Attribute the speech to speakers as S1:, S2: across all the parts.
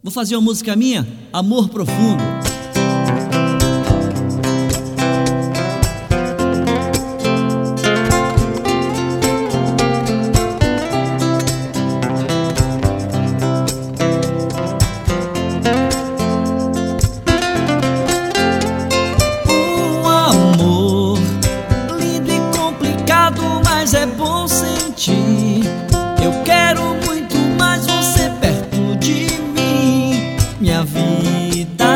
S1: Vou fazer uma música minha, Amor Profundo.
S2: Um amor lindo e complicado, mas é bom sentir. Eu quero muito mais você perto de mim, minha vida.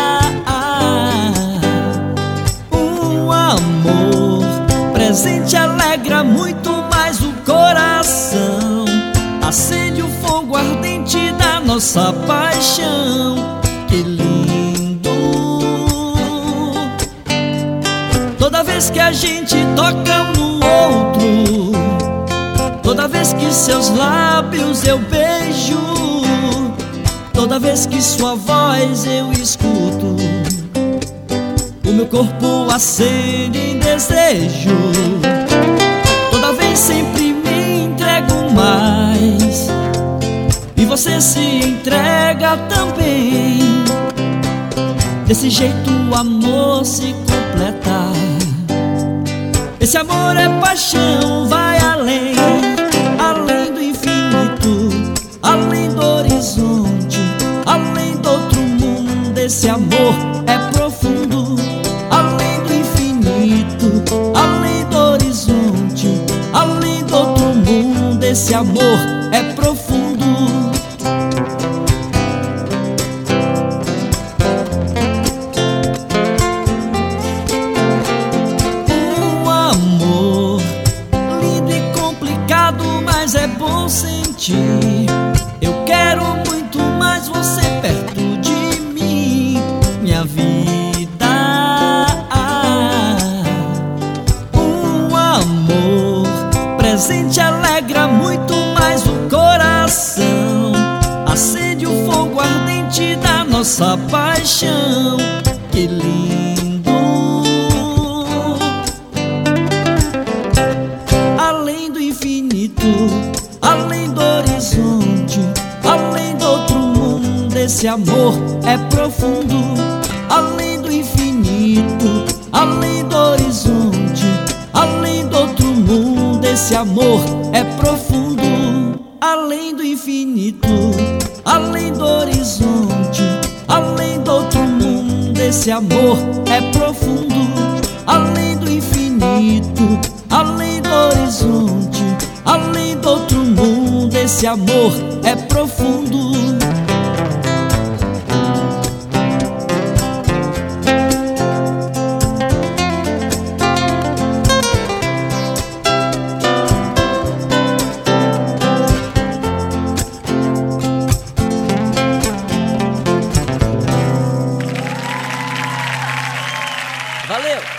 S2: Um amor presente alegra muito mais o coração, acende o fogo ardente da nossa paixão. Que lindo! Toda vez que a gente toca um no outro, toda vez que seus lábios eu beijo, toda vez que sua voz eu escuto, o meu corpo acende em desejo. Toda vez sempre me entrego mais, e você se entrega também. Desse jeito o amor se completa. Esse amor é paixão, vai além, além do infinito, além do horizonte, além do outro mundo. Esse amor é profundo, além do infinito, além do horizonte, além do outro mundo. Esse amor é profundo. Mas é bom sentir. Eu quero muito mais você perto de mim, minha vida. Um amor presente alegra muito mais o coração, acende o fogo ardente da nossa paixão. Que lindo! Além do infinito, além do horizonte, além do outro mundo. Esse amor é profundo, além do infinito, além do horizonte, além do outro mundo. Esse amor é profundo, além do infinito, além do horizonte, além do outro mundo. Esse amor é profundo, além do infinito, além do horizonte, além do outro mundo. Esse amor é profundo.
S1: Valeu!